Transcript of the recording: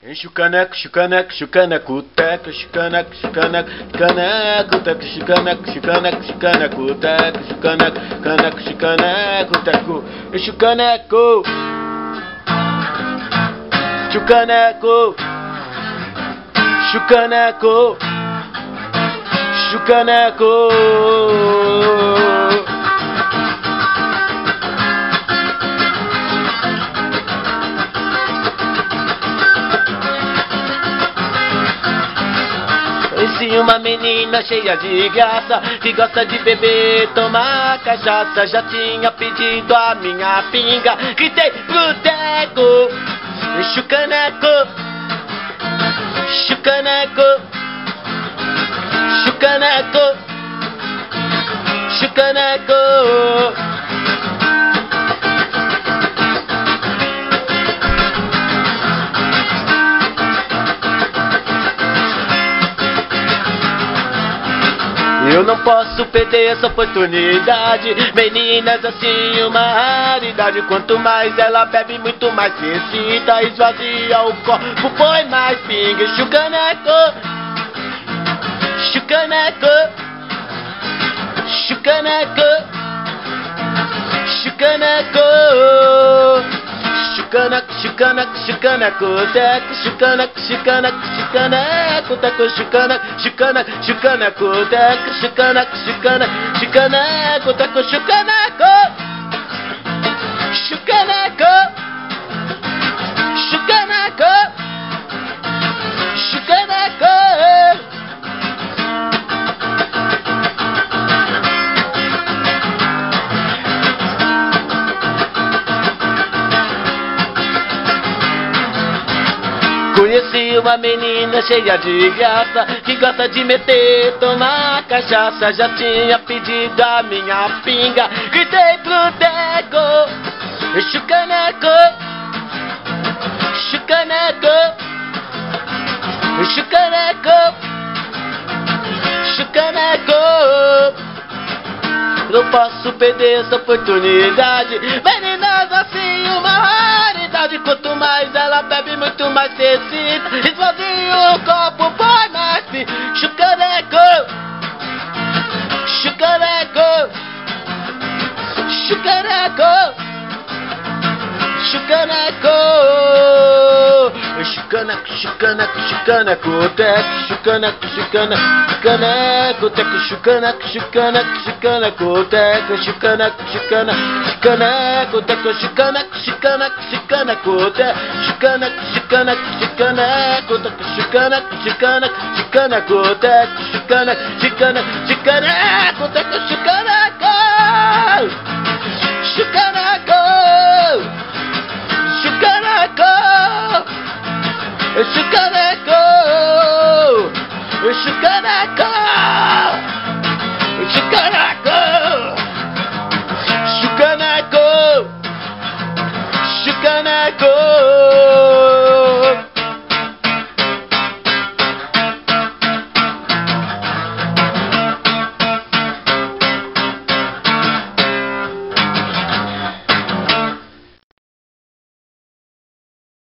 Enche o caneco, chucaneco, teco, chucaneco, caneco, teco, chucaneco, teco, caneco, teco. Enche o caneco, chucaneco, chucaneco. Conheci uma menina cheia de graça, que gosta de beber, tomar cachaça. Já tinha pedido a minha pinga, gritei pro teco. Enche o caneco, chucaneco, chucaneco, chucaneco. Eu não posso perder essa oportunidade. Meninas assim, uma raridade. Quanto mais ela bebe, muito mais se excita. Esvazia o copo, põe mais pinga. Chucaneco, chucaneco, chucaneco, chucaneco. Chucaneco, teco, chucaneco, teco, chucaneco, teco, chucaneco, teco, chucaneco, chucaneco. Conheci uma menina cheia de graça, que gosta de meter, tomar cachaça. Já tinha pedido a minha pinga, gritei pro teco. Enche o caneco, chucaneco, chucaneco, chucaneco. Não posso perder essa oportunidade. Meninas assim, uma raridade. Quanto mais ela bebe, muito mais se excita. Esvazia o copo, põe mais fim. Chucaneco, chucaneco, chucaneco, chucaneco. Chucaneco, teco, chucaneco, teco, chucaneco, teco, chucaneco, teco, chucaneco, teco, chucaneco.